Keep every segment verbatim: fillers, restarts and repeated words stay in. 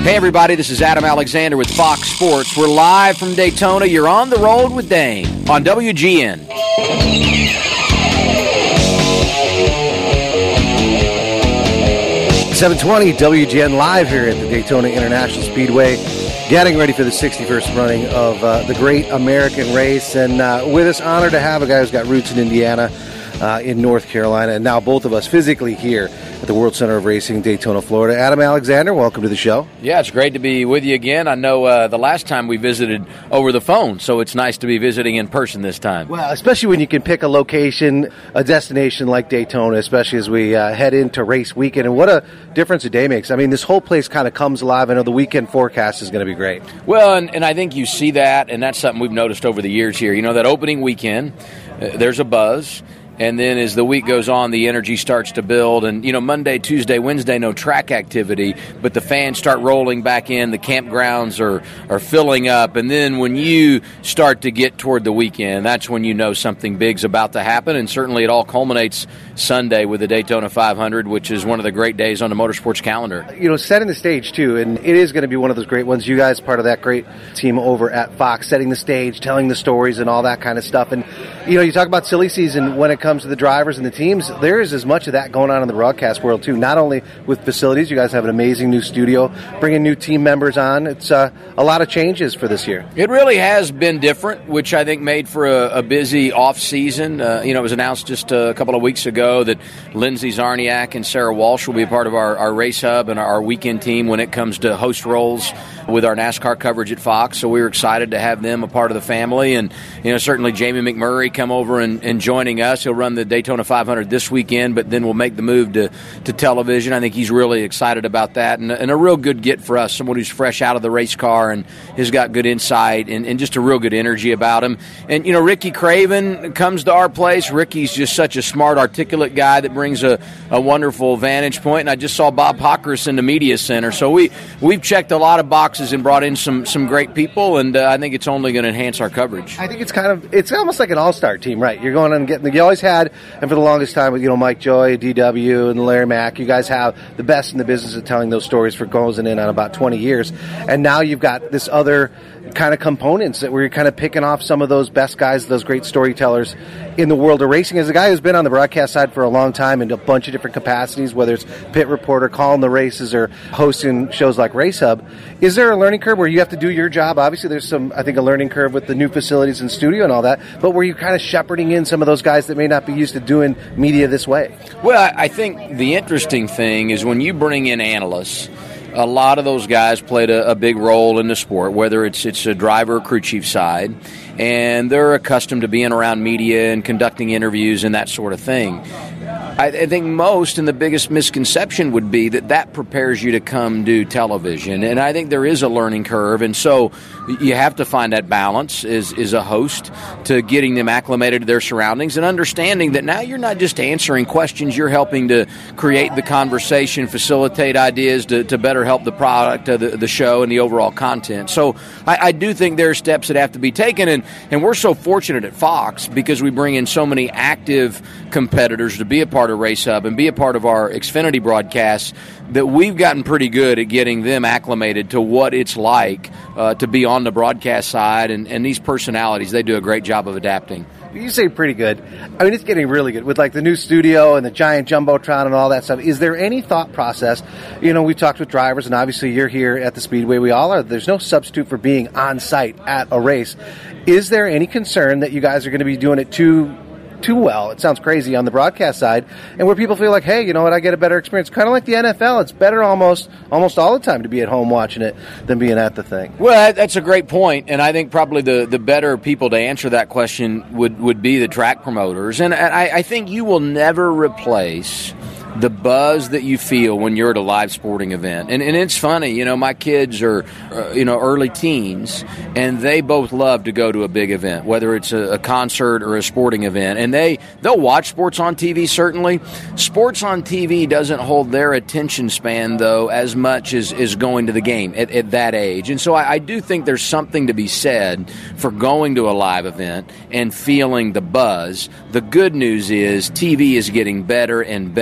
Hey everybody, this is Adam Alexander with Fox Sports. We're live from Daytona. You're on the road with Dane on W G N. seven twenty W G N live here at the Daytona International Speedway, getting ready for the sixty-first running of uh, the Great American Race. And uh, with us, honored to have a guy who's got roots in Indiana, uh, in North Carolina, and now both of us physically here at the World Center of Racing, Daytona, Florida. Adam Alexander, welcome to the show. Yeah, it's great to be with you again. I know uh, the last time we visited over the phone, so it's nice to be visiting in person this time. Well, especially when you can pick a location, a destination like Daytona, especially as we uh, head into race weekend. And what a difference a day makes. I mean, this whole place kind of comes alive. I know the weekend forecast is going to be great. Well, and, and I think you see that, and that's something we've noticed over the years here. You know, that opening weekend, uh, there's a buzz. And then as the week goes on, the energy starts to build. And, you know, Monday, Tuesday, Wednesday, no track activity, but the fans start rolling back in. The campgrounds are, are filling up. And then when you start to get toward the weekend, that's when you know something big's about to happen. And certainly it all culminates Sunday with the Daytona five hundred, which is one of the great days on the motorsports calendar. You know, setting the stage, too, and it is going to be one of those great ones. You guys part of that great team over at Fox, setting the stage, telling the stories and all that kind of stuff. And, you know, you talk about silly season when it comes to the drivers and the teams. There is as much of that going on in the broadcast world, too, not only with facilities. You guys have an amazing new studio, bringing new team members on. It's uh, a lot of changes for this year. It really has been different, which I think made for a, a busy off-season. Uh, you know, it was announced just a couple of weeks ago that Lindsay Zarniak and Sarah Walsh will be a part of our, our race hub and our weekend team when it comes to host roles with our NASCAR coverage at Fox. So we were excited to have them a part of the family. And, you know, certainly Jamie McMurray come over and, and joining us. He'll run the Daytona five hundred this weekend, but then we'll make the move to, to television. I think he's really excited about that. And, and a real good get for us, someone who's fresh out of the race car and has got good insight and, and just a real good energy about him. And, you know, Ricky Craven comes to our place. Ricky's just such a smart, articulate guy that brings a, a wonderful vantage point. And I just saw Bob Pockris in the media center. So we, we've checked a lot of boxes and brought in some, some great people, and uh, I think it's only going to enhance our coverage. I think it's kind of, it's almost like an all-star team, right? You're going and getting, you always had, and for the longest time with, you know, Mike Joy, D W, and Larry Mack, you guys have the best in the business of telling those stories for going in on about twenty years. And now you've got this other kind of components that we're kind of picking off some of those best guys, those great storytellers in the world of racing. As a guy who's been on the broadcast side for a long time in a bunch of different capacities, whether it's pit reporter, calling the races, or hosting shows like Race Hub, is there a learning curve where you have to do your job? Obviously, there's some, I think, a learning curve with the new facilities and studio and all that, but were you kind of shepherding in some of those guys that may not be used to doing media this way? Well, I think the interesting thing is when you bring in analysts, a lot of those guys played a, a big role in the sport, whether it's it's a driver or crew chief side, and they're accustomed to being around media and conducting interviews and that sort of thing. I, I think most and the biggest misconception would be that that prepares you to come do television, and I think there is a learning curve, and so you have to find that balance as, as a host to getting them acclimated to their surroundings and understanding that now you're not just answering questions, you're helping to create the conversation, facilitate ideas to, to better help the product of the, the show and the overall content. So I, I do think there are steps that have to be taken, and, and we're so fortunate at Fox because we bring in so many active competitors to be a part of Race Hub and be a part of our Xfinity broadcasts that we've gotten pretty good at getting them acclimated to what it's like uh, to be on the broadcast side, and, and these personalities, they do a great job of adapting. You say pretty good. I mean, it's getting really good with like the new studio and the giant jumbotron and all that stuff. Is there any thought process? You know, we've talked with drivers, and obviously you're here at the Speedway. We all are. There's no substitute for being on site at a race. Is there any concern that you guys are going to be doing it too too well? It sounds crazy on the broadcast side, and where people feel like, hey, you know what, I get a better experience. Kind of like the N F L. It's better almost almost all the time to be at home watching it than being at the thing. Well, that's a great point, and I think probably the, the better people to answer that question would, would be the track promoters. And I, I think you will never replace the buzz that you feel when you're at a live sporting event. And and it's funny, you know, my kids are, uh, you know, early teens, and they both love to go to a big event, whether it's a, a concert or a sporting event. And they, they'll watch sports on T V, certainly. Sports on T V doesn't hold their attention span, though, as much as, as going to the game at, at that age. And so I, I do think there's something to be said for going to a live event and feeling the buzz. The good news is T V is getting better and better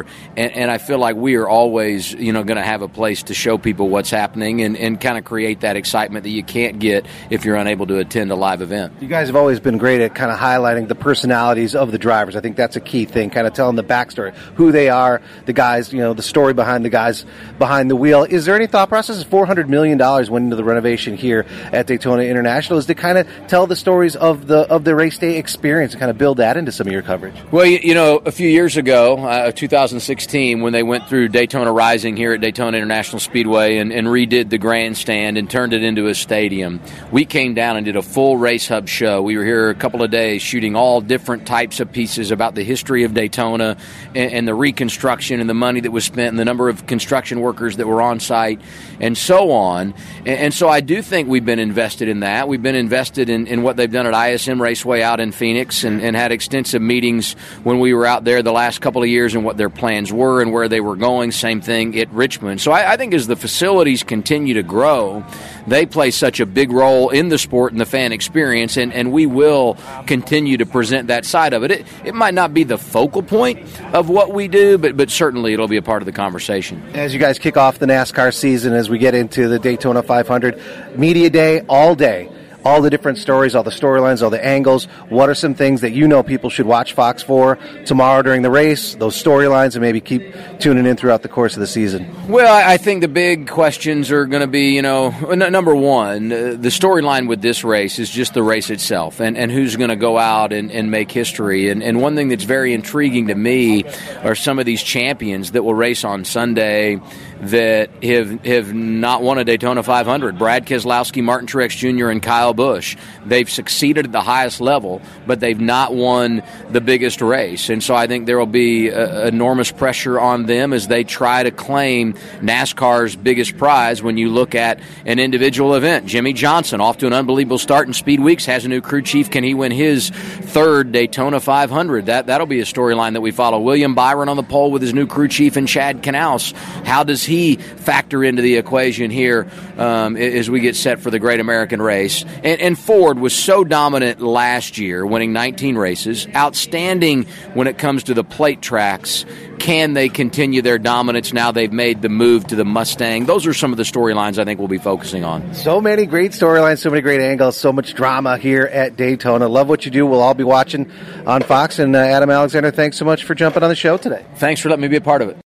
and, and I feel like we are always, you know, going to have a place to show people what's happening and, and kind of create that excitement that you can't get if you're unable to attend a live event. You guys have always been great at kind of highlighting the personalities of the drivers. I think that's a key thing, kind of telling the backstory, who they are, the guys, you know, the story behind the guys behind the wheel. Is there any thought process? four hundred million dollars went into the renovation here at Daytona International, is to kind of tell the stories of the of the race day experience and kind of build that into some of your coverage? Well, you, you know, a few years ago, uh, two thousand sixteen, when they went through Daytona Rising here at Daytona International Speedway and, and redid the grandstand and turned it into a stadium, we came down and did a full Race Hub show. We were here a couple of days shooting all different types of pieces about the history of Daytona and, and the reconstruction and the money that was spent and the number of construction workers that were on site and so on. And, and so I do think we've been invested in that. We've been invested in, in what they've done at I S M Raceway out in Phoenix and, and had extensive meetings when we were out there the last couple of years and what their plans were and where they were going. Same thing at Richmond. So I, I think as the facilities continue to grow, they play such a big role in the sport and the fan experience, and, and we will continue to present that side of it. it. It might not be the focal point of what we do, but, but certainly it'll be a part of the conversation. As you guys kick off the NASCAR season, as we get into the Daytona five hundred, Media Day all day. All the different stories, all the storylines, all the angles. What are some things that you know people should watch Fox for tomorrow during the race, those storylines, and maybe keep tuning in throughout the course of the season? Well, I think the big questions are going to be, you know, n- number one, uh, the storyline with this race is just the race itself and, and who's going to go out and, and make history. And, and one thing that's very intriguing to me are some of these champions that will race on Sunday that have have not won a Daytona five hundred. Brad Keselowski, Martin Truex Junior, and Kyle Busch. They've succeeded at the highest level, but they've not won the biggest race. And so I think there will be uh, enormous pressure on them as they try to claim NASCAR's biggest prize when you look at an individual event. Jimmy Johnson, off to an unbelievable start in Speed Weeks, has a new crew chief. Can he win his third Daytona five hundred? That, that'll be a storyline that we follow. William Byron on the pole with his new crew chief and Chad Knaus. How does he factor into the equation here um, as we get set for the Great American Race? And, and Ford was so dominant last year, winning nineteen races, outstanding when it comes to the plate tracks. Can they continue their dominance now they've made the move to the Mustang? Those are some of the storylines I think we'll be focusing on. So many great storylines, so many great angles, so much drama here at Daytona. Love what you do. We'll all be watching on Fox. And uh, Adam Alexander, thanks so much for jumping on the show today. Thanks for letting me be a part of it.